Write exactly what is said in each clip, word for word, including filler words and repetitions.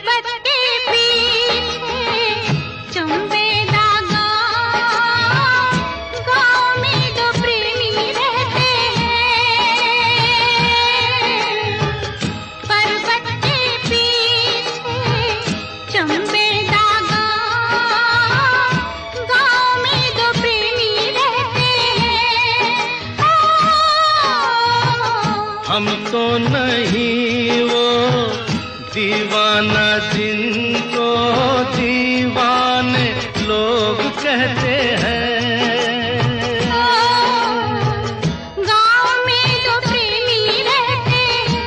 पर्वत के पीछे चंबेदा गाँव, गाँव में दो प्रेमी रहते हैं। पर्वत के पीछे चंबेदा गाँव, गाँव में दो प्रेमी रहते हैं। हम तो नहीं वो दीवाना जिनको दीवाने लोग कहते हैं। गाँव में दो प्रेमी रहते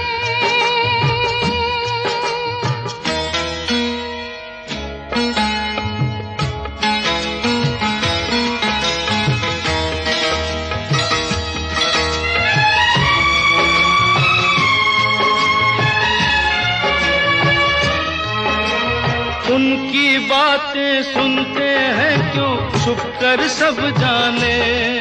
उनकी बातें सुनते हैं क्यों छुप कर सब जाने।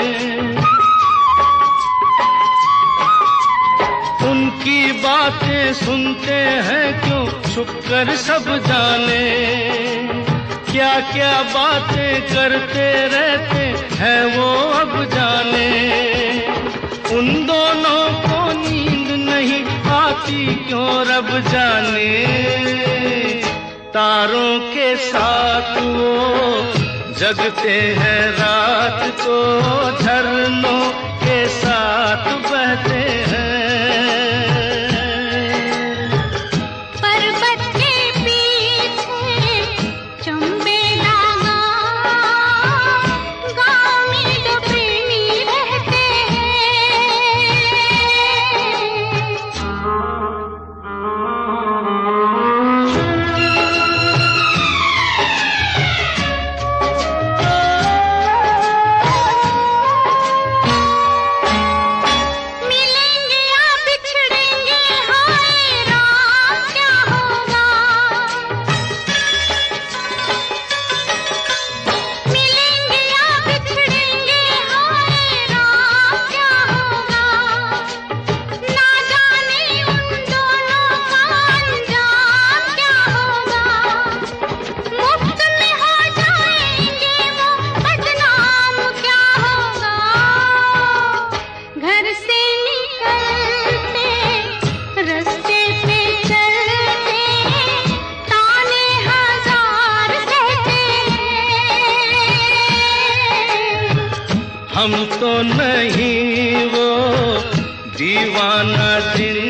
उनकी बातें सुनते हैं क्यों छुप कर सब जाने। क्या क्या बातें करते रहते हैं वो अब जाने। उन दोनों को नींद नहीं आती क्यों रब जाने। तारों के साथ वो जगते हैं रात को, झरनों के साथ बहते हैं। पर्वत के पीछे चंबेदा गाँव, गाँव में दो प्रेमी रहते मिलेंगे या बिछड़ेंगे, हाय राम क्या होगा। मिलेंगे या बिछड़ेंगे, हाय राम क्या होगा। ना जाने उन दोनों का अंजाम क्या होगा। मुफ्त में हो जाएंगे वो बदनाम क्या होगा। घर से निकलते रास्ते पे चलते ताने हजार सहते हैं। हम तो नहीं वो दीवाना जिन